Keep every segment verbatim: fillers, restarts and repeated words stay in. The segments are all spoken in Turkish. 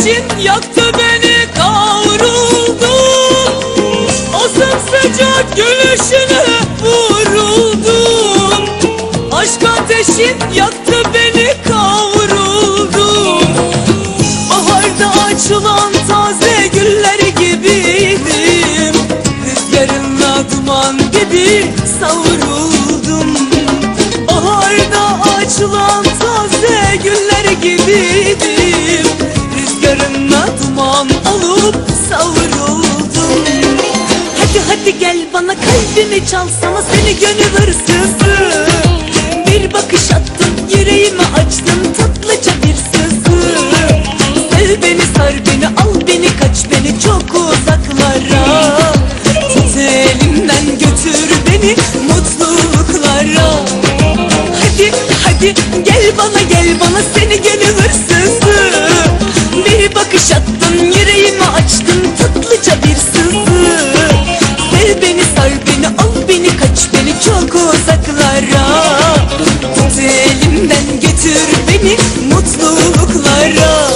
ateşin yaktı beni, kavruldum. O sımsıcak gülüşüne vuruldum. Aşk ateşin yaktı beni, kavruldum. Baharda açılan taze güller gibiydim. Rüzgarınla duman gibi savruldum. Baharda açılan taze güller gibiydim. Rüzgarınla duman olup savruldum. Hadi hadi gel bana, kalbimi çalsana, seni gönül hırsızı. Bir bakış attın, yüreğimi açtın, tatlıca bir sızı. Sev beni, sar beni, al beni, kaç beni çok uzaklara. Tut elimden götür beni mutluluklara. Hadi hadi gel bana, gel bana, seni gönül hırsızı. Bir bakış attın, yüreğimi açtın, tatlıca bir sızı. Sev beni, sar beni, al beni, kaç beni çok uzaklara. Tut elimden götür beni mutluluklara.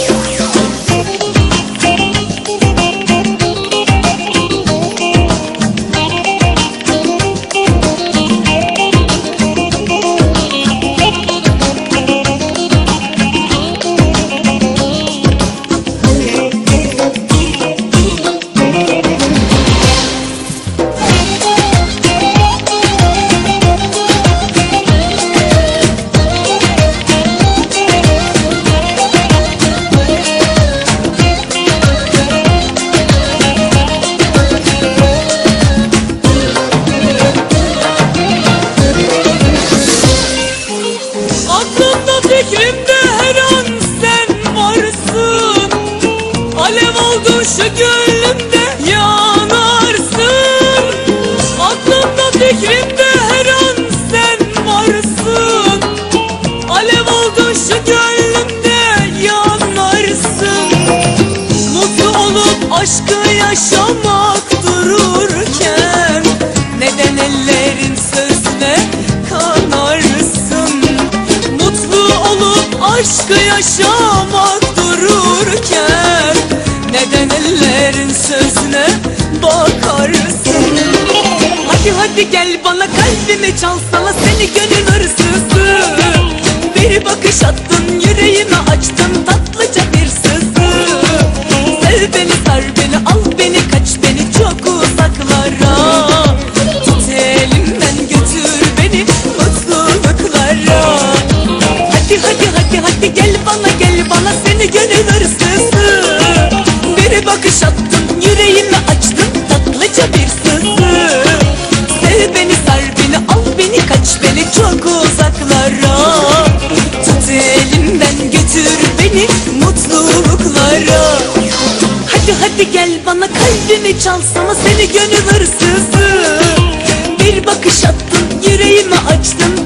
Fikrimde her an sen varsın. Alev oldun şu gönlümde yanarsın. Aklımda fikrimde her an sen varsın. Alev oldun şu gönlümde yanarsın. Mutlu olup aşkı yaşamak dururken neden ellerin sözüne kanarsın? Aşkı yaşamak dururken neden ellerin sözüne bakarsın? Hadi hadi gel bana, kalbimi çalsana, seni gönül hırsızı. Bir bakış attın, yüreğimi açtın, tatlıca bir sızı. Sev beni, sar beni, al beni, kaç beni çok uzaklara. Tut elimden götür beni mutluluklara. Hadi hadi hadi hadi gel bana, gel bana, seni gönül hırsızı. Bir bakış attın, yüreğimi açtın, tatlıca bir sızı. Sev beni, sar beni, al beni, kaç beni çok uzaklara. Tut elimden götür beni mutluluklara. Hadi hadi gel bana, kalbimi çalsana, seni gönül hırsızı. Bir bakış attın, yüreğimi açtın,